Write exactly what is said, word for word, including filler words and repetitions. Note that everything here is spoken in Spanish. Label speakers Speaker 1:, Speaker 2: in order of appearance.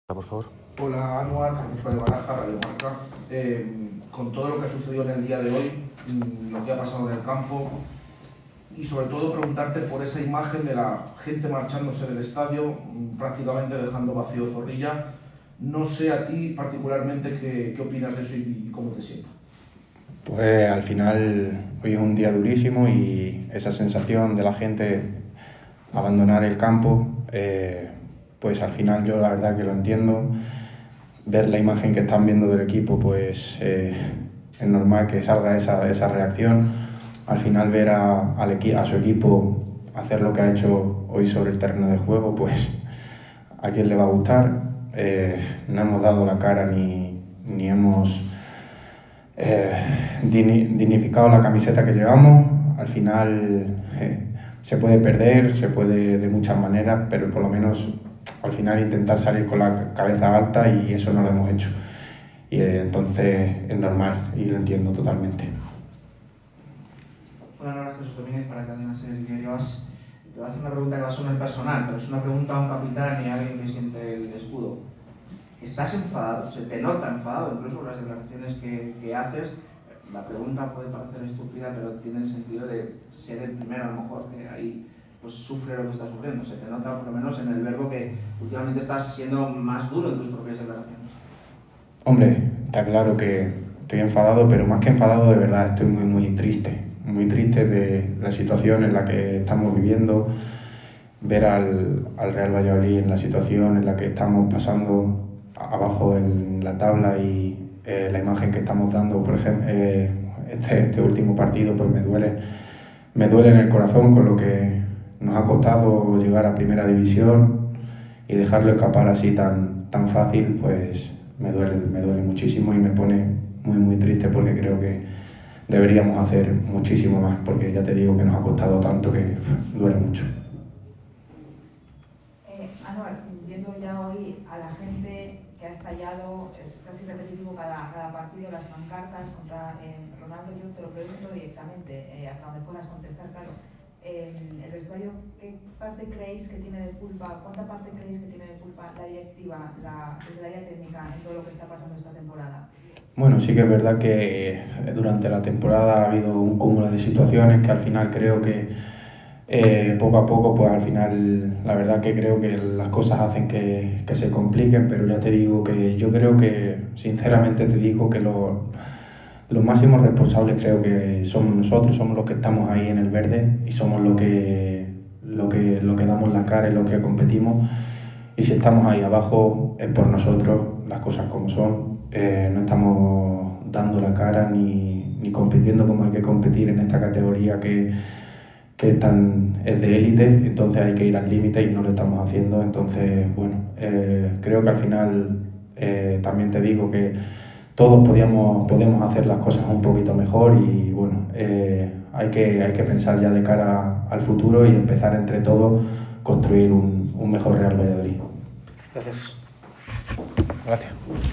Speaker 1: Por favor.
Speaker 2: Hola, Anuar, José de Baraja, Radio Marca. Eh, con todo lo que ha sucedido en el día de hoy, lo que ha pasado en el campo, y sobre todo preguntarte por esa imagen de la gente marchándose del estadio, prácticamente dejando vacío Zorrilla. No sé a ti particularmente qué, qué opinas de eso y, y cómo te sientes.
Speaker 3: Pues al final hoy es un día durísimo y esa sensación de la gente abandonar el campo, eh, pues al final yo la verdad que lo entiendo. Ver la imagen que están viendo del equipo, pues eh, es normal que salga esa, esa reacción. Al final ver a, al equi- a su equipo hacer lo que ha hecho hoy sobre el terreno de juego, pues a quién le va a gustar. Eh, no hemos dado la cara ni, ni hemos eh, dignificado la camiseta que llevamos. Al final eh, se puede perder, se puede de muchas maneras, pero por lo menos al final intentar salir con la cabeza alta, y eso no lo hemos hecho. Y eh, entonces es normal y lo entiendo totalmente.
Speaker 4: Hola, Nora, Jesús Domínguez para Cadena Ser Diario As. Te voy a hacer una pregunta que va a sonar personal, pero es una pregunta a un capitán y a alguien que siente el escudo. ¿Estás enfadado? ¿Se te nota enfadado incluso por las declaraciones que, que haces? La pregunta puede parecer estúpida, pero tiene el sentido de ser el primero, a lo mejor, que ahí pues sufre lo que está sufriendo. Se te nota por lo menos en el verbo que últimamente estás siendo más duro en tus propias declaraciones.
Speaker 3: Hombre, está claro que estoy enfadado, pero más que enfadado, de verdad estoy muy muy triste. Muy triste de la situación en la que estamos viviendo, ver al, al Real Valladolid en la situación en la que estamos pasando abajo en la tabla, y eh, la imagen que estamos dando, por ejemplo, eh, este, este último partido, pues me duele, me duele en el corazón con lo que nos ha costado llegar a Primera División, y dejarlo escapar así tan, tan fácil, pues me duele, me duele muchísimo y me pone muy muy triste, porque creo que deberíamos hacer muchísimo más, porque ya te digo que nos ha costado tanto que uf, duele mucho.
Speaker 5: Eh, Anuar, viendo ya hoy a la gente que ha estallado, es casi repetitivo cada, cada partido, las pancartas contra eh, Ronaldo. Yo te lo pregunto directamente, eh, hasta donde puedas contestar, claro. Eh, el vestuario, ¿qué parte creéis que tiene de culpa, cuánta parte creéis que tiene de culpa la directiva, la Secretaría Técnica en todo lo que está pasando esta temporada?
Speaker 3: Bueno, sí que es verdad que durante la temporada ha habido un cúmulo de situaciones que al final creo que eh, poco a poco, pues al final la verdad que creo que las cosas hacen que, que se compliquen, pero ya te digo que yo creo que, sinceramente te digo que lo, los máximos responsables creo que somos nosotros, somos los que estamos ahí en el verde, y somos los que, lo que, lo que damos la cara y los que competimos. Y si estamos ahí abajo es por nosotros, las cosas como son. Eh, no estamos dando la cara ni, ni compitiendo como hay que competir en esta categoría que, que tan, es de élite, entonces hay que ir al límite y no lo estamos haciendo. Entonces, bueno, eh, creo que al final eh, también te digo que todos podíamos, podemos hacer las cosas un poquito mejor, y bueno, eh, hay, que, hay que pensar ya de cara al futuro y empezar entre todos construir un, un mejor Real Valladolid.
Speaker 1: Gracias.
Speaker 3: Gracias.